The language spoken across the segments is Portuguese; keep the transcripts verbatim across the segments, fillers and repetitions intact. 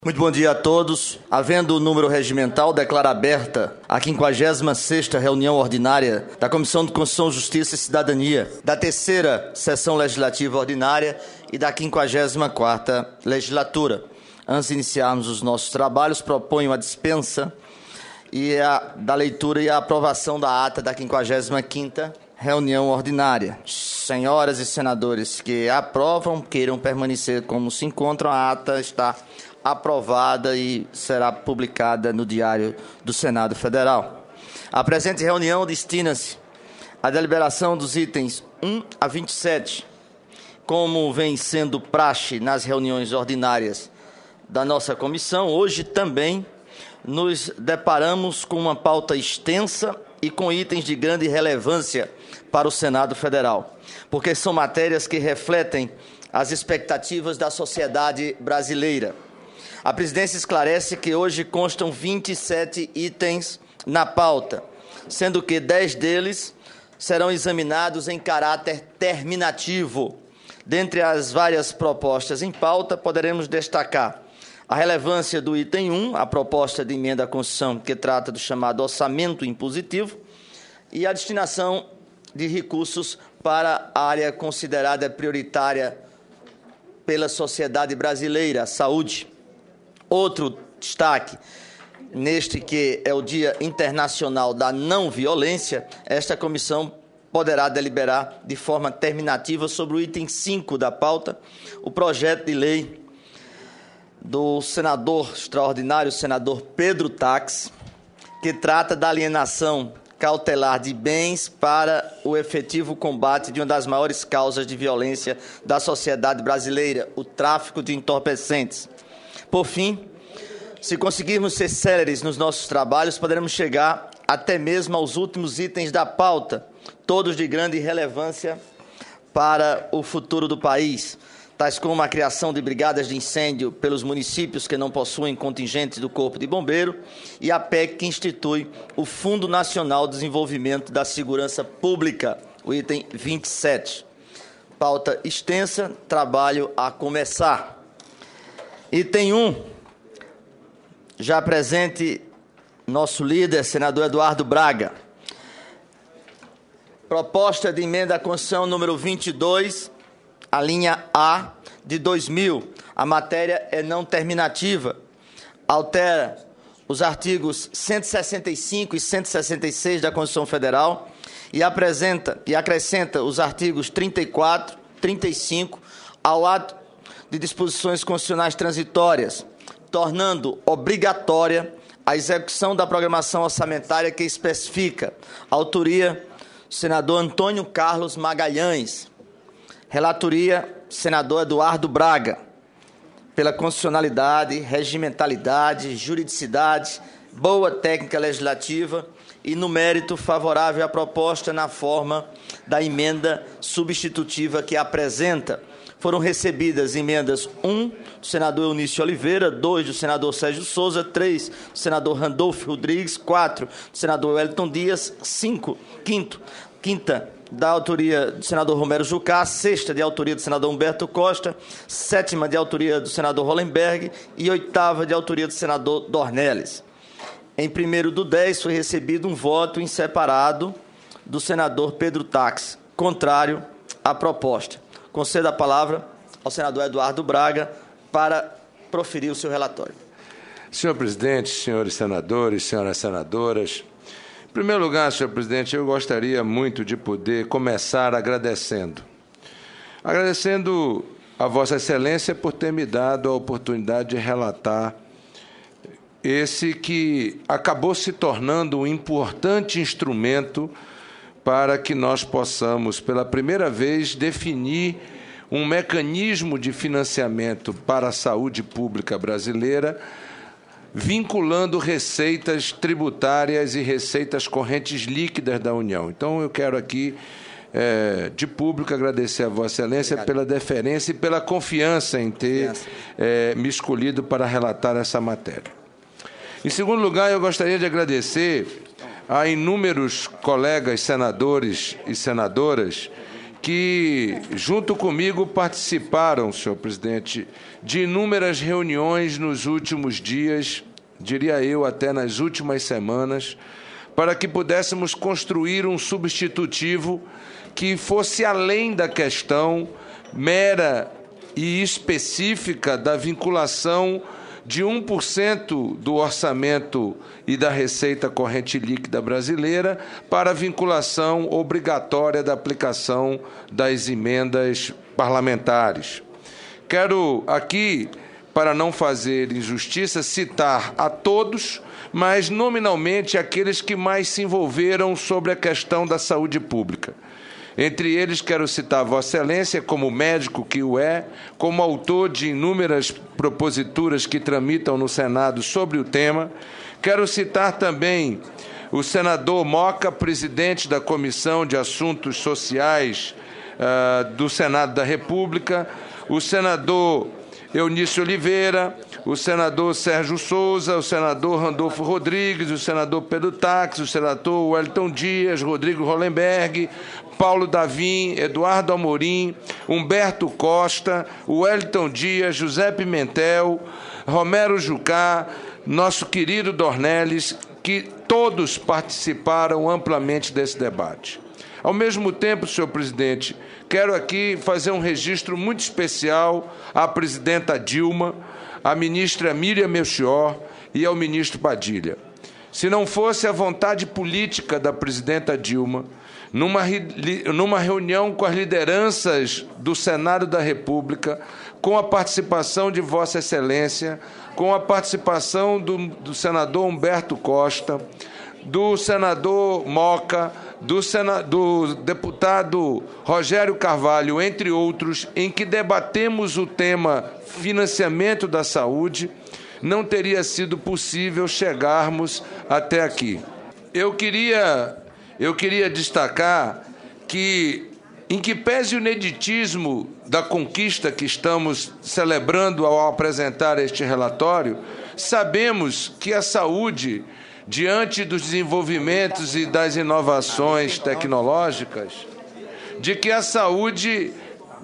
Muito bom dia a todos. Havendo o número regimental, declaro aberta a quinquagésima sexta reunião ordinária da Comissão de Constituição, Justiça e Cidadania, da terceira sessão legislativa ordinária e da quinquagésima quarta legislatura. Antes de iniciarmos os nossos trabalhos, proponho a dispensa e a, da leitura e a aprovação da ata da quinquagésima quinta reunião ordinária. Senhoras e senadores que aprovam, queiram permanecer como se encontram, a ata está aprovada e será publicada no Diário do Senado Federal. A presente reunião destina-se à deliberação dos itens um a vinte e sete, como vem sendo praxe nas reuniões ordinárias da nossa comissão. Hoje também nos deparamos com uma pauta extensa e com itens de grande relevância para o Senado Federal, porque são matérias que refletem as expectativas da sociedade brasileira. A presidência esclarece que hoje constam vinte e sete itens na pauta, sendo que dez deles serão examinados em caráter terminativo. Dentre as várias propostas em pauta, poderemos destacar a relevância do item um, a proposta de emenda à Constituição, que trata do chamado orçamento impositivo, e a destinação de recursos para a área considerada prioritária pela sociedade brasileira, a saúde. Outro destaque, neste que é o Dia Internacional da Não Violência, esta comissão poderá deliberar de forma terminativa sobre o item cinco da pauta, o projeto de lei do senador extraordinário, senador Pedro Tax, que trata da alienação cautelar de bens para o efetivo combate de uma das maiores causas de violência da sociedade brasileira, o tráfico de entorpecentes. Por fim, se conseguirmos ser céleres nos nossos trabalhos, poderemos chegar até mesmo aos últimos itens da pauta, todos de grande relevância para o futuro do país, tais como a criação de brigadas de incêndio pelos municípios que não possuem contingentes do Corpo de Bombeiro e a P E C que institui o Fundo Nacional de Desenvolvimento da Segurança Pública, o item vinte e sete. Pauta extensa, trabalho a começar. Item um, já presente nosso líder, senador Eduardo Braga. Proposta de emenda à Constituição número vinte e dois, a linha A de dois mil. A matéria é não terminativa. Altera os artigos cento e sessenta e cinco e cento e sessenta e seis da Constituição Federal e apresenta e acrescenta os artigos trinta e quatro, trinta e cinco ao ato de disposições constitucionais transitórias, tornando obrigatória a execução da programação orçamentária que especifica a autoria do senador Antônio Carlos Magalhães, relatoria senador Eduardo Braga, pela constitucionalidade, regimentalidade, juridicidade, boa técnica legislativa e no mérito favorável à proposta na forma da emenda substitutiva que apresenta. Foram recebidas emendas um do senador Eunício Oliveira, dois do senador Sérgio Souza, três do senador Randolfo Rodrigues, quatro do senador Wellington Dias, cinco, quinto, quinta da autoria do senador Romero Jucá, sexta de autoria do senador Humberto Costa, sétima de autoria do senador Hollenberg e oitava de autoria do senador Dornelles. Em primeiro do dez foi recebido um voto em separado do senador Pedro Tax, contrário à proposta. Concedo a palavra ao senador Eduardo Braga para proferir o seu relatório. Senhor presidente, senhores senadores, senhoras senadoras, em primeiro lugar, senhor presidente, eu gostaria muito de poder começar agradecendo. Agradecendo a Vossa Excelência por ter me dado a oportunidade de relatar esse que acabou se tornando um importante instrumento para que nós possamos, pela primeira vez, definir um mecanismo de financiamento para a saúde pública brasileira, vinculando receitas tributárias e receitas correntes líquidas da União. Então, eu quero aqui, é, de público, agradecer a Vossa Excelência Obrigado. Pela deferência e pela confiança em ter é, me escolhido para relatar essa matéria. Em segundo lugar, eu gostaria de agradecer a inúmeros colegas senadores e senadoras que, junto comigo, participaram, senhor presidente, de inúmeras reuniões nos últimos dias, diria eu, até nas últimas semanas, para que pudéssemos construir um substitutivo que fosse além da questão mera e específica da vinculação de um por cento do orçamento e da receita corrente líquida brasileira para a vinculação obrigatória da aplicação das emendas parlamentares. Quero aqui, para não fazer injustiça, citar a todos, mas nominalmente aqueles que mais se envolveram sobre a questão da saúde pública. Entre eles, quero citar Vossa Excelência, como médico que o é, como autor de inúmeras proposituras que tramitam no Senado sobre o tema. Quero citar também o senador Moca, presidente da Comissão de Assuntos Sociais uh, do Senado da República, o senador Eunício Oliveira, o senador Sérgio Souza, o senador Randolfo Rodrigues, o senador Pedro Tax, o senador Wellington Dias, Rodrigo Hollenberg, Paulo Davim, Eduardo Amorim, Humberto Costa, Wellington Dias, José Pimentel, Romero Jucá, nosso querido Dornelles, que todos participaram amplamente desse debate. Ao mesmo tempo, senhor presidente, quero aqui fazer um registro muito especial à presidenta Dilma, à ministra Miriam Melchior e ao ministro Padilha. Se não fosse a vontade política da presidenta Dilma, numa, numa reunião com as lideranças do Senado da República, com a participação de Vossa Excelência, com a participação do, do senador Humberto Costa, do senador Moca, do, sena, do deputado Rogério Carvalho, entre outros, em que debatemos o tema financiamento da saúde, não teria sido possível chegarmos até aqui. Eu queria, eu queria destacar que, em que pese o ineditismo da conquista que estamos celebrando ao apresentar este relatório, sabemos que a saúde, diante dos desenvolvimentos e das inovações tecnológicas, de que a saúde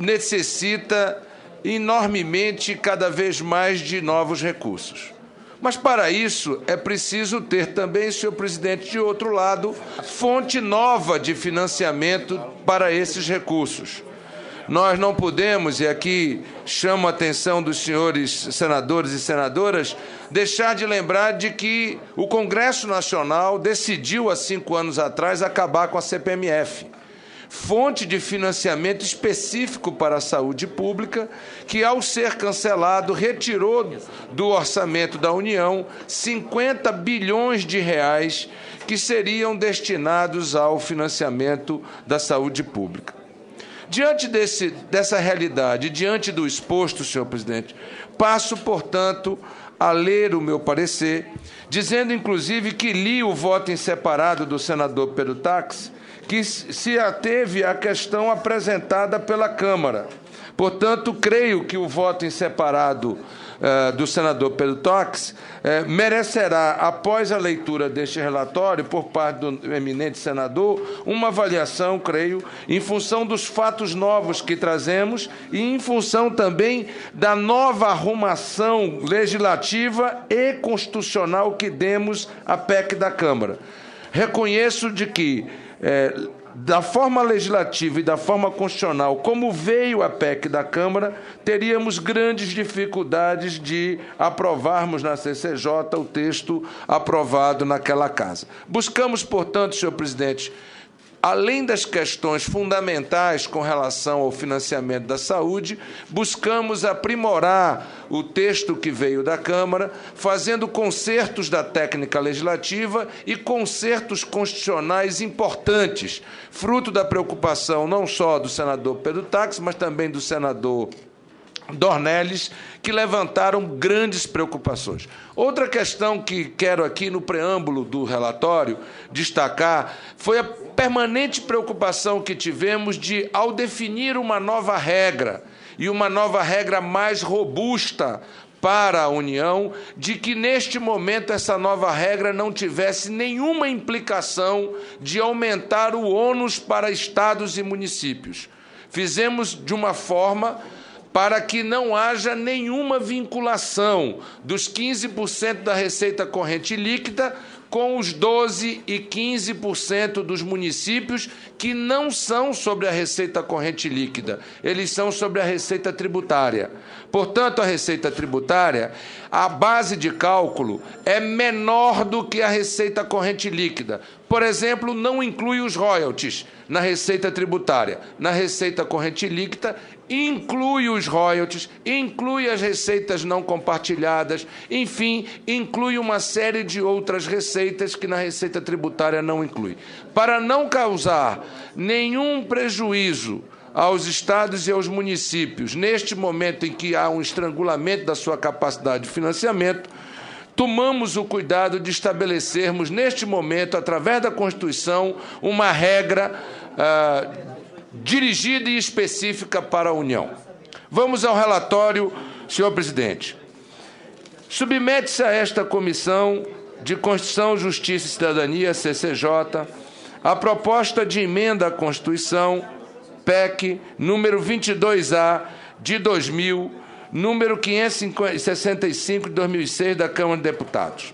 necessita enormemente, cada vez mais, de novos recursos. Mas, para isso, é preciso ter também, senhor presidente, de outro lado, fonte nova de financiamento para esses recursos. Nós não podemos, e aqui chamo a atenção dos senhores senadores e senadoras, deixar de lembrar de que o Congresso Nacional decidiu, há cinco anos atrás, acabar com a C P M F, fonte de financiamento específico para a saúde pública, que, ao ser cancelado, retirou do orçamento da União cinquenta bilhões de reais que seriam destinados ao financiamento da saúde pública. Diante desse, dessa realidade, diante do exposto, senhor presidente, passo, portanto, a ler o meu parecer, dizendo, inclusive, que li o voto em separado do senador Pedro Tax, que se ateve à questão apresentada pela Câmara. Portanto, creio que o voto em separado uh, do senador Pedro Tax uh, merecerá, após a leitura deste relatório, por parte do eminente senador, uma avaliação, creio, em função dos fatos novos que trazemos e em função também da nova arrumação legislativa e constitucional que demos à P E C da Câmara. Reconheço de que, É, da forma legislativa e da forma constitucional, como veio a P E C da Câmara, teríamos grandes dificuldades de aprovarmos na C C J o texto aprovado naquela casa. Buscamos, portanto, senhor presidente, além das questões fundamentais com relação ao financiamento da saúde, buscamos aprimorar o texto que veio da Câmara, fazendo consertos da técnica legislativa e consertos constitucionais importantes, fruto da preocupação não só do senador Pedro Tax, mas também do senador Dornelles, que levantaram grandes preocupações. Outra questão que quero aqui no preâmbulo do relatório destacar foi a permanente preocupação que tivemos de, ao definir uma nova regra, e uma nova regra mais robusta para a União, de que neste momento essa nova regra não tivesse nenhuma implicação de aumentar o ônus para estados e municípios. Fizemos de uma forma para que não haja nenhuma vinculação dos quinze por cento da receita corrente líquida com os doze e quinze por cento dos municípios que não são sobre a receita corrente líquida, eles são sobre a receita tributária. Portanto, a receita tributária, a base de cálculo é menor do que a receita corrente líquida. Por exemplo, não inclui os royalties na receita tributária. Na receita corrente líquida, inclui os royalties, inclui as receitas não compartilhadas, enfim, inclui uma série de outras receitas que na receita tributária não inclui. Para não causar nenhum prejuízo aos estados e aos municípios, neste momento em que há um estrangulamento da sua capacidade de financiamento, tomamos o cuidado de estabelecermos, neste momento, através da Constituição, uma regra ah, dirigida e específica para a União. Vamos ao relatório, senhor presidente. Submete-se a esta Comissão de Constituição, Justiça e Cidadania, C C J, a proposta de emenda à Constituição, P E C, número vinte e dois A, de dois mil, número quinhentos e sessenta e cinco, de dois mil e seis, da Câmara de Deputados.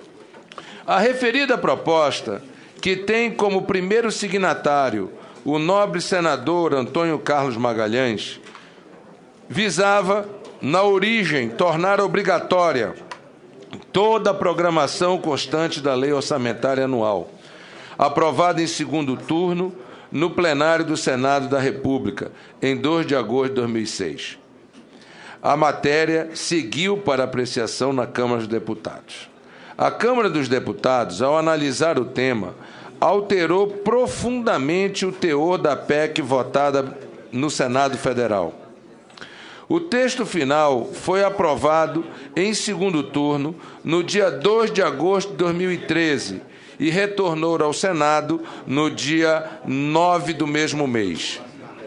A referida proposta, que tem como primeiro signatário o nobre senador Antônio Carlos Magalhães, visava, na origem, tornar obrigatória toda a programação constante da Lei Orçamentária Anual, aprovada em segundo turno no plenário do Senado da República, em dois de agosto de dois mil e seis. A matéria seguiu para apreciação na Câmara dos Deputados. A Câmara dos Deputados, ao analisar o tema, alterou profundamente o teor da P E C votada no Senado Federal. O texto final foi aprovado em segundo turno no dia dois de agosto de dois mil e treze e retornou ao Senado no dia nove do mesmo mês.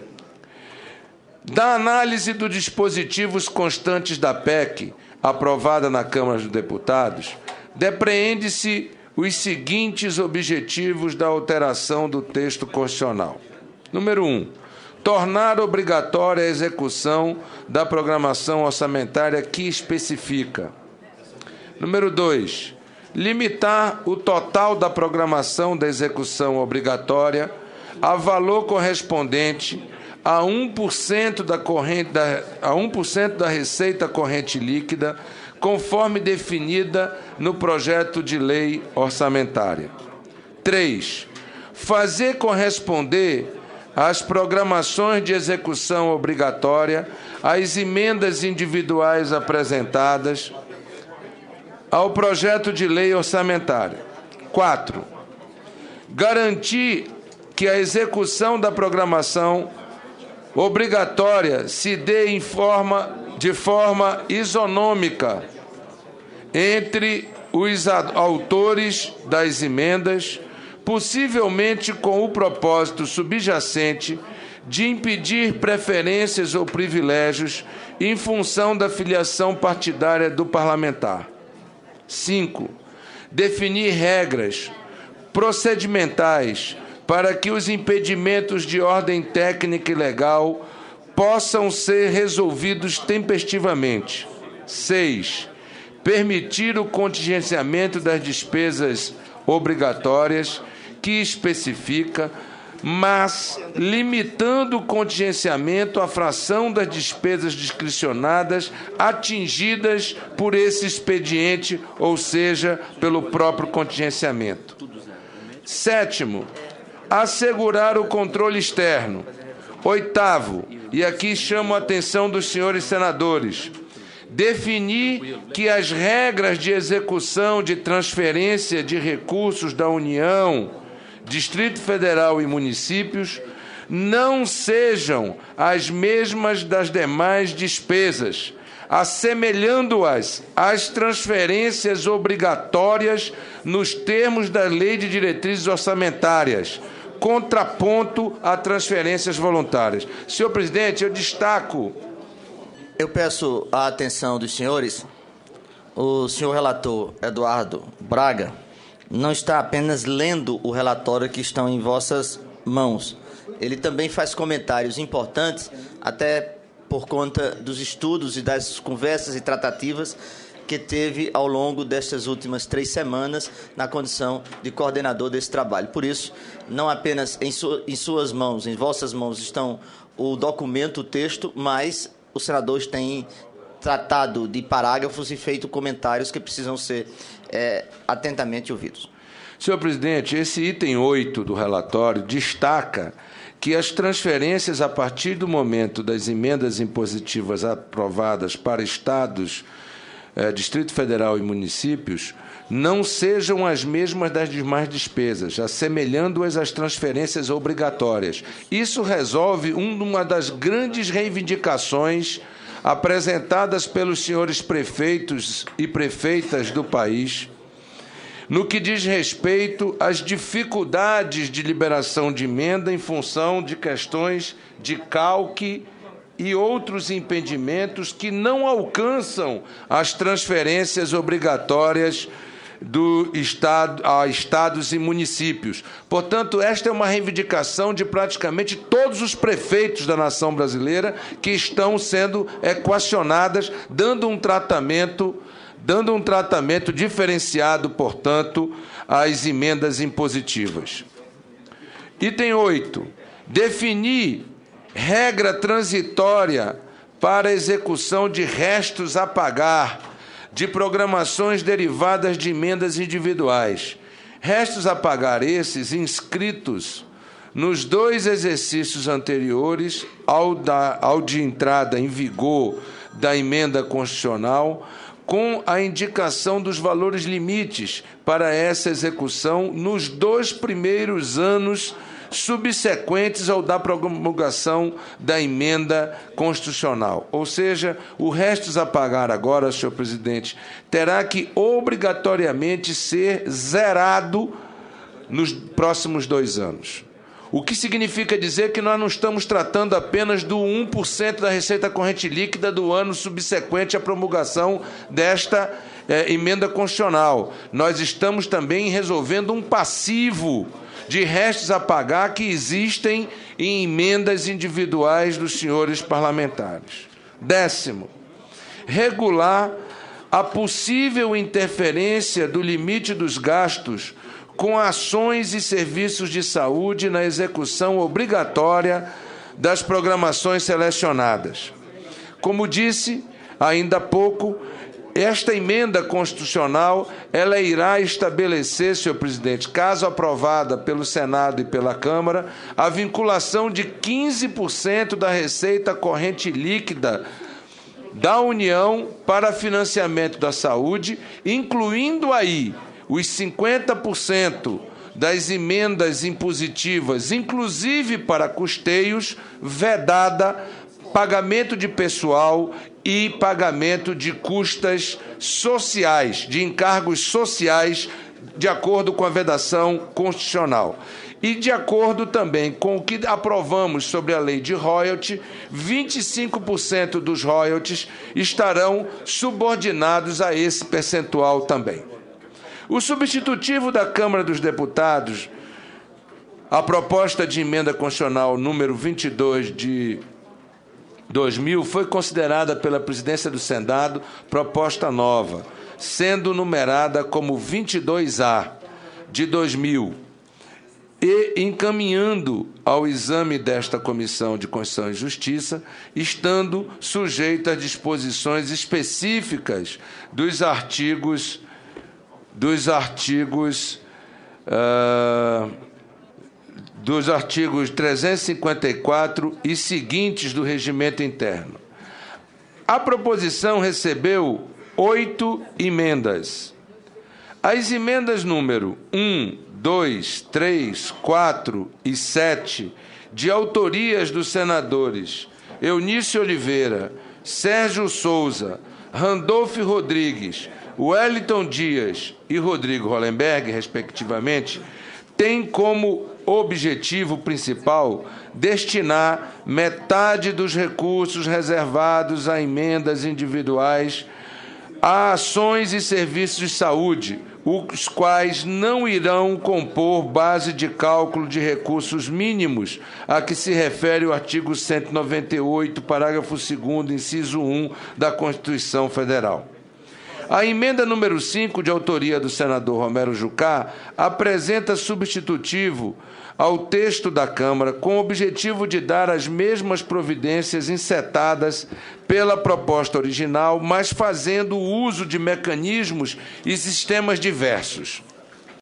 Da análise dos dispositivos constantes da P E C, aprovada na Câmara dos Deputados, depreende-se os seguintes objetivos da alteração do texto constitucional. Número um, tornar obrigatória a execução da programação orçamentária que especifica. Número dois, limitar o total da programação da execução obrigatória a valor correspondente a um por cento da, corrente, da, a um por cento da receita corrente líquida, conforme definida no projeto de lei orçamentária. três. Fazer corresponder às programações de execução obrigatória as emendas individuais apresentadas ao projeto de lei orçamentária. quatro. Garantir que a execução da programação obrigatória se dê em forma, de forma isonômica entre os autores das emendas, possivelmente com o propósito subjacente de impedir preferências ou privilégios em função da filiação partidária do parlamentar. cinco. Definir regras procedimentais para que os impedimentos de ordem técnica e legal possam ser resolvidos tempestivamente. seis. Permitir o contingenciamento das despesas obrigatórias que especifica, mas limitando o contingenciamento à fração das despesas discricionadas atingidas por esse expediente, ou seja, pelo próprio contingenciamento. Sétimo, assegurar o controle externo. Oitavo, e aqui chamo a atenção dos senhores senadores, definir que as regras de execução de transferência de recursos da União, Distrito Federal e municípios não sejam as mesmas das demais despesas, assemelhando-as às transferências obrigatórias nos termos da Lei de Diretrizes Orçamentárias, contraponto a transferências voluntárias. Senhor presidente, eu destaco... Eu peço a atenção dos senhores. O senhor relator Eduardo Braga não está apenas lendo o relatório que estão em vossas mãos. ele também faz comentários importantes, até por conta dos estudos e das conversas e tratativas que teve ao longo destas últimas três semanas na condição de coordenador desse trabalho. Por isso, não apenas em, su- em suas mãos, em vossas mãos estão o documento, o texto, mas os senadores têm tratado de parágrafos e feito comentários que precisam ser é, atentamente ouvidos. Senhor presidente, esse item oito do relatório destaca que as transferências a partir do momento das emendas impositivas aprovadas para estados, eh, Distrito Federal e municípios não sejam as mesmas das demais despesas, assemelhando-as às transferências obrigatórias. Isso resolve uma das grandes reivindicações apresentadas pelos senhores prefeitos e prefeitas do país, no que diz respeito às dificuldades de liberação de emenda em função de questões de calque e outros impedimentos que não alcançam as transferências obrigatórias do estado, a estados e municípios. Portanto, esta é uma reivindicação de praticamente todos os prefeitos da nação brasileira que estão sendo equacionadas, dando um tratamento dando um tratamento diferenciado, portanto, às emendas impositivas. Item oito. Definir regra transitória para a execução de restos a pagar de programações derivadas de emendas individuais. Restos a pagar esses inscritos nos dois exercícios anteriores ao, da, ao de entrada em vigor da emenda constitucional, com a indicação dos valores limites para essa execução nos dois primeiros anos subsequentes ao da promulgação da emenda constitucional. Ou seja, o restos a pagar agora, senhor presidente, terá que obrigatoriamente ser zerado nos próximos dois anos. O que significa dizer que nós não estamos tratando apenas do um por cento da receita corrente líquida do ano subsequente à promulgação desta eh, emenda constitucional. Nós estamos também resolvendo um passivo de restos a pagar que existem em emendas individuais dos senhores parlamentares. Décimo, regular a possível interferência do limite dos gastos com ações e serviços de saúde na execução obrigatória das programações selecionadas. Como disse ainda há pouco, esta emenda constitucional ela irá estabelecer, senhor presidente, caso aprovada pelo Senado e pela Câmara, a vinculação de quinze por cento da receita corrente líquida da União para financiamento da saúde, incluindo aí os cinquenta por cento das emendas impositivas, inclusive para custeios, vedada pagamento de pessoal e pagamento de custas sociais, de encargos sociais, de acordo com a vedação constitucional. E de acordo também com o que aprovamos sobre a lei de royalty, vinte e cinco por cento dos royalties estarão subordinados a esse percentual também. O substitutivo da Câmara dos Deputados, a proposta de emenda constitucional número vinte e dois de dois mil, foi considerada pela presidência do Senado proposta nova, sendo numerada como vinte e dois A de dois mil, e encaminhando ao exame desta Comissão de Constituição e Justiça, estando sujeita a disposições específicas dos artigos dos artigos uh, dos artigos trezentos e cinquenta e quatro e seguintes do regimento interno. A proposição recebeu oito emendas. As emendas número um, dois, três, quatro e sete, de autorias dos senadores Eunício Oliveira, Sérgio Souza, Randolfo Rodrigues, Wellington Dias e Rodrigo Hollenberg, respectivamente, têm como objetivo principal destinar metade dos recursos reservados a emendas individuais Há ações e serviços de saúde, os quais não irão compor base de cálculo de recursos mínimos a que se refere o artigo cento e noventa e oito, parágrafo segundo, inciso um da Constituição Federal. A emenda número cinco, de autoria do senador Romero Jucá, apresenta substitutivo ao texto da Câmara com o objetivo de dar as mesmas providências encetadas pela proposta original, mas fazendo uso de mecanismos e sistemas diversos.